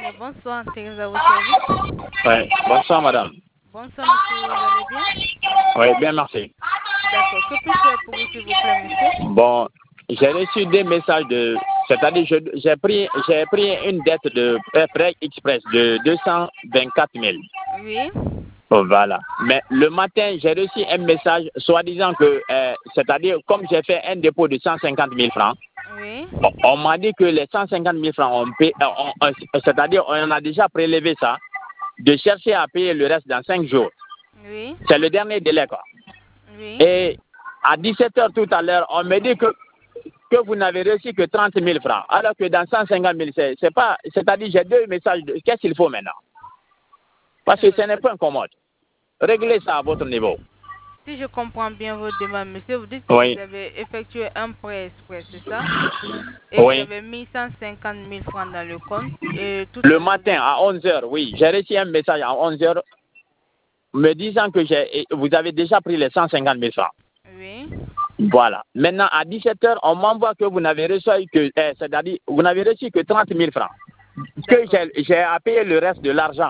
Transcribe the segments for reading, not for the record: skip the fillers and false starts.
Bonsoir, Thérèse à votre service. Oui, bonsoir madame. Bonsoir monsieur, vous allez bien? Oui, bien merci. D'accord, que puis-je faire pour vous s'il vous plaît monsieur? Bon, j'ai reçu des messages c'est-à-dire j'ai pris une dette de prêt express de 224 000. Oui. Oh, voilà. Mais le matin, j'ai reçu un message soi-disant que, c'est-à-dire comme j'ai fait un dépôt de 150 000 francs, Oui. on m'a dit que les 150 000 francs, c'est-à-dire on a déjà prélevé ça, de chercher à payer le reste dans 5 jours. Oui. C'est le dernier délai, quoi. Oui. Et à 17h tout à l'heure, on me dit que vous n'avez reçu que 30 000 francs, alors que dans 150 000, c'est pas, c'est-à-dire j'ai deux messages, qu'est-ce qu'il faut maintenant? Parce que ce n'est pas incommode. Réglez ça à votre niveau. Si je comprends bien votre demande, monsieur, vous dites que Oui. vous avez effectué un prêt express, c'est ça? Et Oui. vous avez mis 150 000 francs dans le compte. Et tout Le matin à 11h, oui. J'ai reçu un message à 11h me disant que vous avez déjà pris les 150 000 francs. Oui. Voilà. Maintenant, à 17h, on m'envoie que vous n'avez reçu que, c'est-à-dire, vous n'avez reçu que 30 000 francs. Que j'ai à payer le reste de l'argent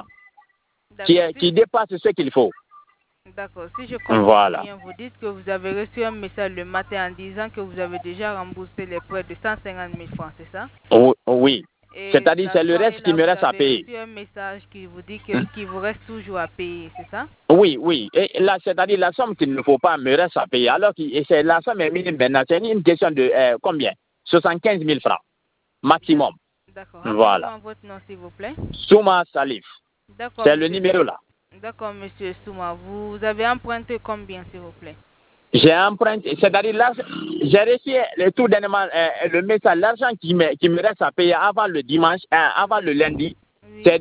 qui dépasse ce qu'il faut. D'accord. Si je comprends bien, vous dites que vous avez reçu un message le matin en disant que vous avez déjà remboursé les prêts de 150 000 francs, c'est ça? Oui. C'est-à-dire c'est le reste qui me reste à payer. Vous avez reçu un message qui vous dit qu'il vous reste toujours à payer, c'est ça? Oui, oui. Et là, c'est-à-dire la somme qu'il ne faut pas me reste à payer. Alors que la somme est minime maintenant. C'est une question de combien? 75 000 francs maximum. D'accord. Voilà. Rappelez-moi votre nom, s'il vous plaît. Souma Salif. D'accord. C'est le numéro là. D'accord, monsieur Souma. Vous avez emprunté combien, s'il vous plaît? J'ai emprunté, c'est-à-dire là, j'ai reçu tout dernièrement le message, l'argent qui me reste à payer avant le dimanche, avant le lundi, c'est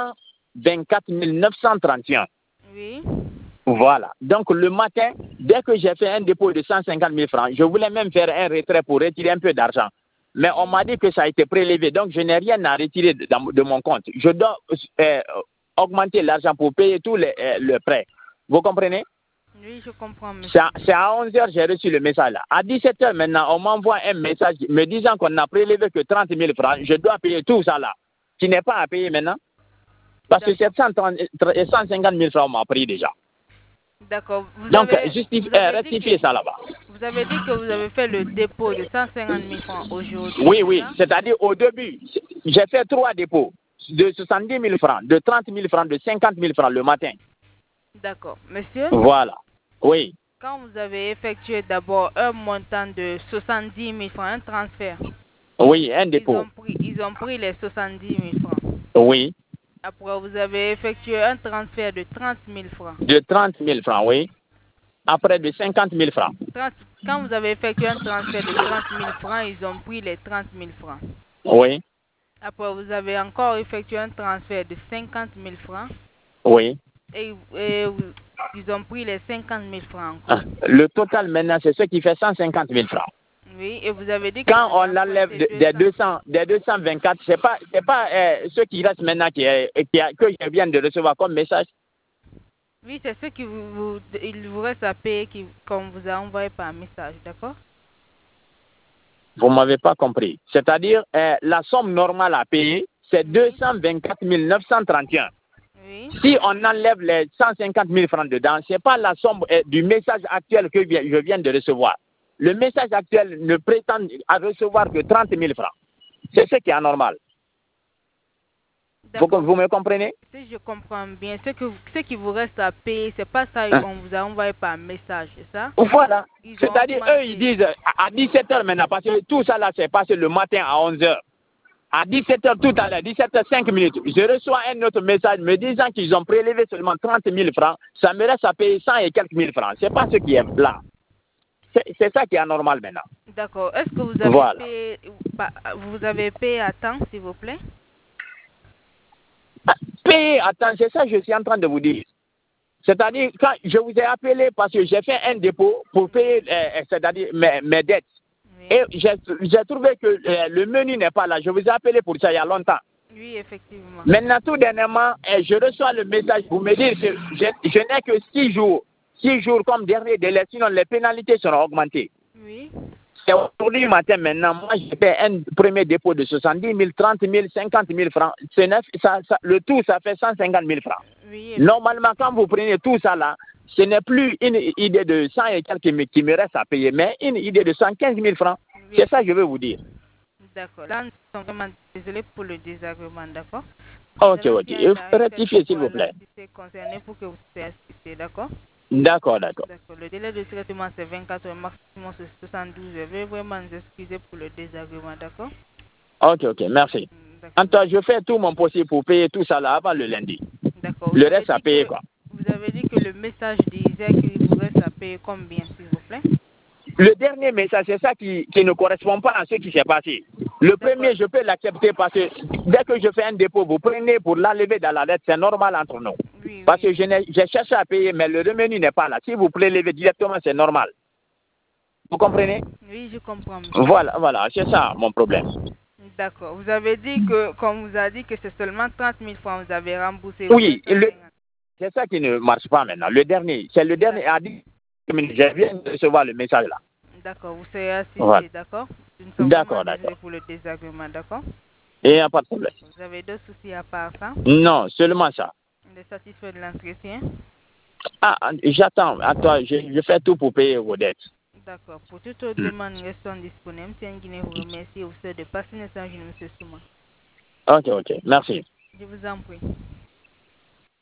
224 931. Oui. Voilà. Donc le matin, dès que j'ai fait un dépôt de 150 000 francs, je voulais même faire un retrait pour retirer un peu d'argent. Mais on m'a dit que ça a été prélevé, donc je n'ai rien à retirer de mon compte. Je dois augmenter l'argent pour payer tous les prêts. Vous comprenez? Oui, je comprends, monsieur. C'est à 11h j'ai reçu le message là. À 17h maintenant, on m'envoie un message me disant qu'on n'a prélevé que 30 000 francs. Je dois payer tout ça là, qui n'est pas à payer maintenant. Parce que 150 000 francs, on m'a pris déjà. D'accord. Donc, rectifiez ça là-bas. Vous avez dit que vous avez fait le dépôt de 150 000 francs aujourd'hui. Oui, oui. C'est-à-dire, au début, j'ai fait 3 dépôts de 70 000 francs, de 30 000 francs, de 50 000 francs le matin. D'accord. Monsieur? Voilà. Oui. Quand vous avez effectué d'abord un montant de 70 000 francs, un transfert. Oui, un dépôt. Ils ont pris les 70 000 francs. Oui. Après, vous avez effectué un transfert de 30 000 francs. De 30 000 francs, oui. Après de 50 000 francs. Quand vous avez effectué un transfert de 30 000 francs, ils ont pris les 30 000 francs. Oui. Après, vous avez encore effectué un transfert de 50 000 francs. Oui. Et ils ont pris les 50 000 francs encore. Le total maintenant, c'est ce qui fait 150 000 francs. Oui, et vous avez dit que quand on enlève des 224, c'est pas ce qui reste maintenant que je viens de recevoir comme message. Oui, c'est ce il vous reste à payer qu'on vous a envoyé par message, d'accord? Vous m'avez pas compris. C'est-à-dire, la somme normale à payer, c'est 224 931. Oui. Si on enlève les 150 000 francs dedans, ce n'est pas la somme du message actuel que je viens de recevoir. Le message actuel ne prétend à recevoir que 30 000 francs. C'est ce qui est anormal. Vous me comprenez? Si je comprends bien, ce qui vous reste à payer, c'est pas ça qu'on vous a envoyé par message, c'est ça? Voilà. C'est-à-dire, eux, ils disent à 17h maintenant, parce que tout ça là, c'est passé le matin à 11h. À 17h tout à l'heure, 17h05 minutes, je reçois un autre message me disant qu'ils ont prélevé seulement 30 000 francs. Ça me reste à payer 100 et quelques mille francs. C'est pas ce qui est là. C'est ça qui est anormal maintenant. D'accord. Est-ce que vous avez payé, vous avez payé à temps, s'il vous plaît? Payer à temps, c'est ça que je suis en train de vous dire. C'est-à-dire, quand je vous ai appelé parce que j'ai fait un dépôt pour payer c'est-à-dire mes dettes. Oui. Et j'ai trouvé que le menu n'est pas là. Je vous ai appelé pour ça il y a longtemps. Oui, effectivement. Maintenant, tout dernièrement, je reçois le message pour me dire que je n'ai que 6 jours. 6 jours comme dernier délai, sinon les pénalités seront augmentées. Oui. Et aujourd'hui matin, maintenant, moi, je fais un premier dépôt de 70 000, 30 000, 50 000 francs. Le tout, ça fait 150 000 francs. Oui, Normalement, quand vous prenez tout ça là, ce n'est plus une idée de 100 et quelques qui me reste à payer, mais une idée de 115 000 francs. Oui. C'est ça que je veux vous dire. D'accord. Là, nous sommes vraiment désolés pour le désagrément, d'accord? Ok. Rectifiez, s'il vous plaît. C'est concerné pour que vous soyez assisté, d'accord? D'accord. Le délai de traitement, c'est 24 heures, maximum c'est 72 heures. Veuillez vraiment nous excuser pour le désagrément, d'accord? Ok, merci. En tout cas, je fais tout mon possible pour payer tout ça là avant le lundi. D'accord. Le reste à payer, quoi. Vous avez dit que le message disait qu'il vous reste à payer combien, s'il vous plaît? Le dernier message, c'est ça qui ne correspond pas à ce qui s'est passé. Le premier, je peux l'accepter parce que dès que je fais un dépôt, vous prenez pour l'enlever dans la lettre, c'est normal entre nous. Oui, parce que j'ai cherché à payer, mais le revenu n'est pas là. Si vous prélevez directement, c'est normal. Vous comprenez? Oui, je comprends. Voilà, c'est ça mon problème. D'accord. Vous avez dit que, comme vous a dit que c'est seulement 30 000 francs, vous avez remboursé. Oui, c'est ça qui ne marche pas maintenant. Le dernier, c'est le dernier a dit que je viens de recevoir le message là. D'accord, vous serez assisté, d'accord? Nous sommes désolés pour le désagrément, d'accord? Et il n'y a pas de problème. Vous avez d'autres soucis à part ça? Non, seulement ça. Vous êtes satisfait de l'entretien? J'attends. Attends, je fais tout pour payer vos dettes. D'accord. Pour toute autre demande, restons disponibles. Si un Guinée vous remercie, vous souhaite de passer un message, M. Souma. Ok. Merci. Je vous en prie.